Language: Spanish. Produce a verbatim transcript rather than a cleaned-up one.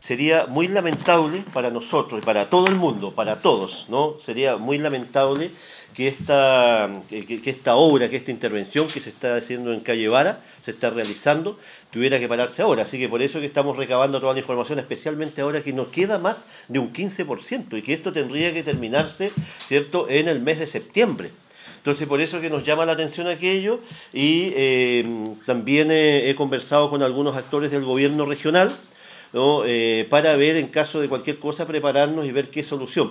sería muy lamentable para nosotros y para todo el mundo, para todos, ¿no? Sería muy lamentable que esta, que, que esta obra, que esta intervención que se está haciendo en Calle Vara, se está realizando, tuviera que pararse ahora. Así que por eso que estamos recabando toda la información, especialmente ahora que no queda más de un quince por ciento y que esto tendría que terminarse, ¿cierto?, en el mes de septiembre. Entonces, por eso que nos llama la atención aquello y eh, también eh, he conversado con algunos actores del gobierno regional, ¿no? Eh, para ver, en caso de cualquier cosa, prepararnos y ver qué solución.